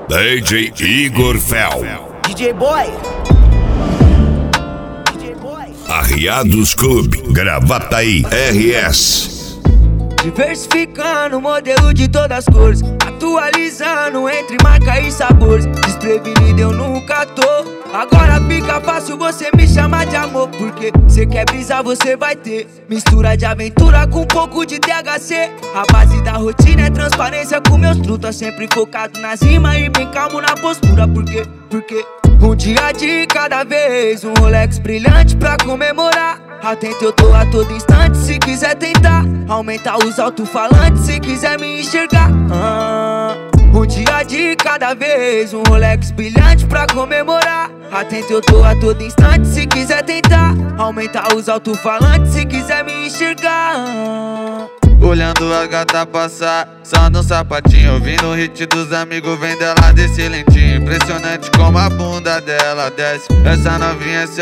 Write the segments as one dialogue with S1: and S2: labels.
S1: DJ Igor Fel.
S2: DJ Boy.
S1: Arriados Clube, Gravataí, RS.
S3: Diversificando o modelo de todas as cores, atualizando entre marca e sabores. Desprevenido eu nunca tô, agora fica fácil você me chamar de amor. Porque cê quer brisar, você vai ter mistura de aventura com um pouco de THC. A base da rotina é transparência com meus trutas, sempre focado nas rimas e bem calmo na postura. Porque um dia de cada vez, um Rolex brilhante pra comemorar. Atento eu tô a todo instante, se quiser tentar aumentar os alto-falantes, se quiser me enxergar. Um dia de cada vez, um Rolex brilhante pra comemorar. Atento eu tô a todo instante, se quiser tentar aumentar os alto-falantes, se quiser me enxergar.
S4: Olhando a gata passar, só no sapatinho, ouvindo o hit dos amigos, vem dela desse lentinho. Impressionante como a bunda dela desce, essa novinha é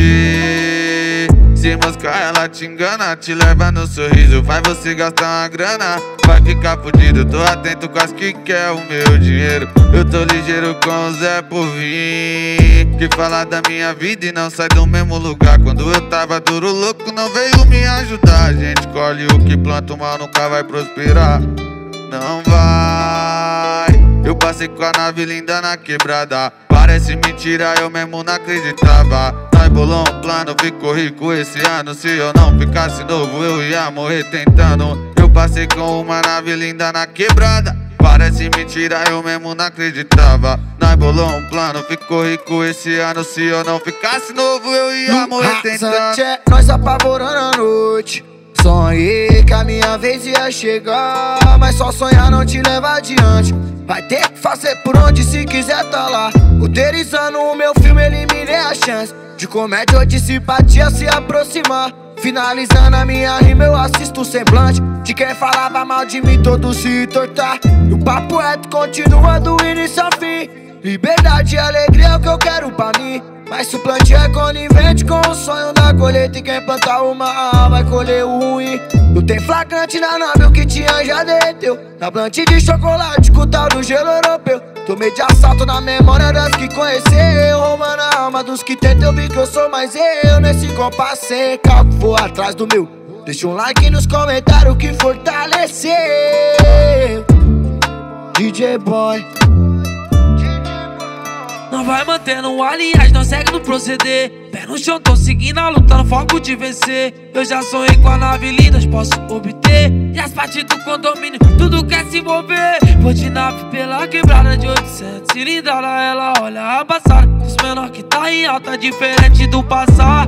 S4: 7. Se moscar ela te engana, te leva no sorriso, faz você gastar uma grana, vai ficar fudido. Tô atento com as que quer o meu dinheiro, eu tô ligeiro com o Zé por vir, que fala da minha vida e não sai do mesmo lugar. Quando eu tava duro, louco, não veio me ajudar. A gente colhe o que planta, o mal nunca vai prosperar, não vai. Eu passei com a nave linda na quebrada, parece mentira, eu mesmo não acreditava. Nós bolou um plano, ficou rico esse ano. Se eu não ficasse novo, eu ia morrer tentando. Eu passei com uma nave linda na quebrada, parece mentira, eu mesmo não acreditava. Nós bolou um plano, ficou rico esse ano. Se eu não ficasse novo, eu ia morrer tentando.
S3: Nós apavorando a noite, sonhei que a minha vez ia chegar, mas só sonhar não te leva adiante. Vai ter que fazer por onde se quiser tá lá. Roteirizando o meu filme, eliminei a chance de comédia ou de simpatia se aproximar. Finalizando a minha rima, eu assisto o semblante de quem falava mal de mim, todo se tortar. E o papo reto continua do início ao fim. Liberdade e alegria é o que eu quero pra mim, mas se o plantio é conivente com o sonho da colheita, e quem plantar o mal vai colher o ruim. Não tem flagrante na nave, o que tinha já derreteu na plantio de chocolate com tal do gelo europeu. Tomei de assalto na memória das que conheceu, roubando a alma dos que tentam. Eu vi que eu sou mais eu nesse compasso sem cálculo, vou atrás do meu. Deixa um like nos comentários que fortaleceu. DJ Boy. Não vai mantendo um aliás, não segue no proceder. Pé no chão, tô seguindo a luta, no foco de vencer. Eu já sonhei com a nave linda, posso obter. E as partes do condomínio, tudo quer se mover. Vou de nave pela quebrada de 800 cilindrada, ela olha a passada. Os menor que tá em alta, diferente do passado.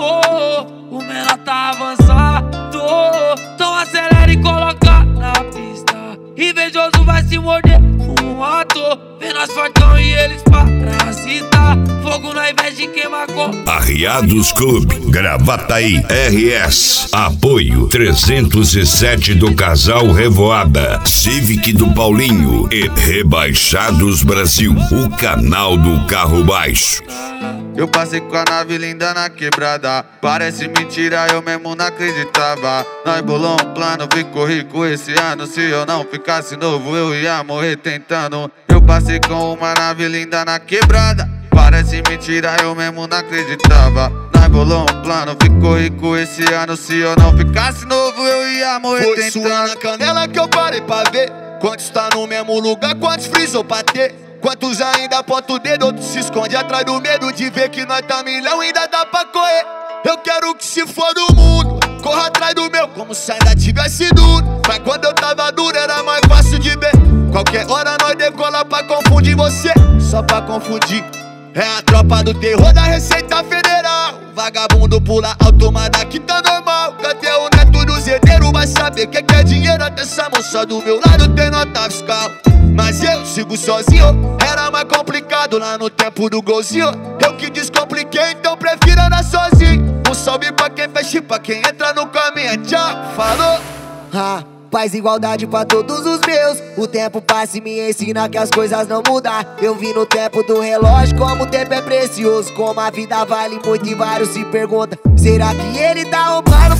S3: O menor tá avançado. Então acelera e coloca na pista. Invejoso vai se morder um ator, vê nós fortão e eles parasitar. Fogo na invés de queimar cor.
S1: Arriados Clube, Gravataí, RS. Apoio 307 do Casal Revoada, Civic do Paulinho e Rebaixados Brasil, o canal do carro baixo.
S4: Eu passei com a nave linda na quebrada, parece mentira, eu mesmo não acreditava. Nós bolou um plano, ficou rico esse ano. Se eu não ficasse novo, eu ia morrer tentando. Eu passei com uma nave linda na quebrada, parece mentira, eu mesmo não acreditava. Nós bolou um plano, ficou rico esse ano. Se eu não ficasse novo, eu ia morrer tentando.
S5: Foi suando na canela que eu parei pra ver quantos tá no mesmo lugar, quantos frisou pra ter. Quantos ainda aponta o dedo, outros se esconde atrás do medo de ver que nós tá milhão, ainda dá pra correr. Eu quero que se for do mundo, corra atrás do meu, como se ainda tivesse duro. Mas quando eu tava duro era mais fácil de ver. Qualquer hora nós decola pra confundir você, só pra confundir. É a tropa do terror da Receita Federal. Vagabundo pula alto, mas daqui tá normal. Cadê o neto do zedeiro? Vai saber que é dinheiro. Até essa moça do meu lado tem nota fiscal. Mas eu sigo sozinho, era mais complicado lá no tempo do golzinho. Eu que descompliquei, então prefiro andar sozinho. Um salve pra quem fecha e pra quem entra no caminho. Tchau, falou.
S3: Paz e igualdade pra todos os meus. O tempo passa e me ensina que as coisas não mudam. Eu vi no tempo do relógio como o tempo é precioso, como a vida vale muito e vários se perguntam: será que ele tá roubando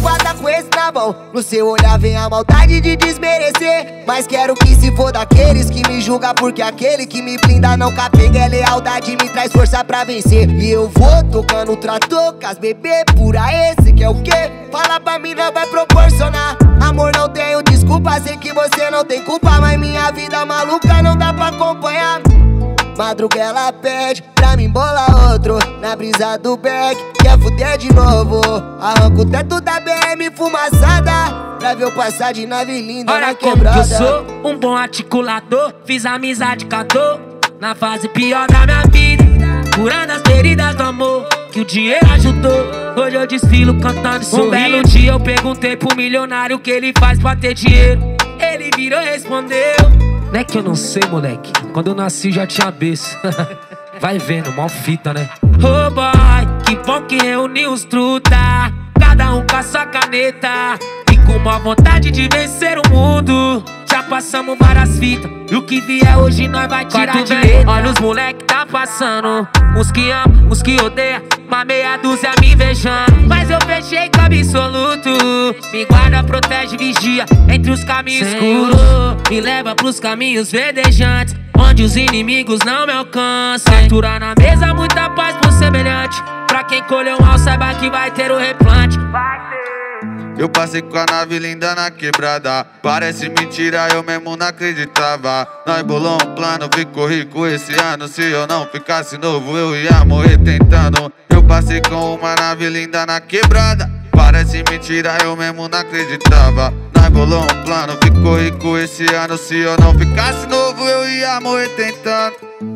S3: tá com esse na mão. No seu olhar vem a maldade de desmerecer, mas quero que se for daqueles que me julga, porque aquele que me blinda não capega é lealdade, me traz força pra vencer. E eu vou tocando o trator com as bebê pura, esse que é o quê? Fala pra mim, não vai proporcionar. Amor, não tenho desculpa, sei que você não tem culpa, mas minha vida maluca não dá pra acompanhar. Madruga ela pede pra mim bolar outro na brisa do back, quer fuder de novo. Arranco o teto da BM fumaçada pra ver eu passar de nave linda na quebrada.
S2: Olha como que eu sou um bom articulador, fiz amizade com a dor na fase pior da minha vida, curando as feridas do amor que o dinheiro ajudou. Hoje eu desfilo cantando e sorrindo. Um belo dia eu perguntei pro milionário o que ele faz pra ter dinheiro. Ele virou e respondeu: não é que eu não sei, moleque, quando eu nasci já tinha berço. Vai vendo, mó fita, né? Oh boy, que bom que reuniu os truta, cada um com a sua caneta e com uma vontade de vencer o mundo. Já passamos várias fitas e o que vier hoje nós vai tirar de letra. Olha os moleque tá passando, uns que amam, uns que odeiam, uma meia dúzia me invejando. Mas eu fechei com absoluto, me guarda, protege, vigia entre os caminhos escuros, me leva pros caminhos verdejantes, onde os inimigos não me alcançam. Fartura na mesa, muita paz pro semelhante, pra quem colheu mal saiba que vai ter o replante.
S4: Eu passei com a nave linda na quebrada, parece mentira, eu mesmo não acreditava. Nós bolou um plano, ficou rico esse ano. Se eu não ficasse novo, eu ia morrer tentando. Eu passei com uma nave linda na quebrada, parece mentira, eu mesmo não acreditava. Nós bolou um plano, ficou rico esse ano. Se eu não ficasse novo, eu ia morrer tentando.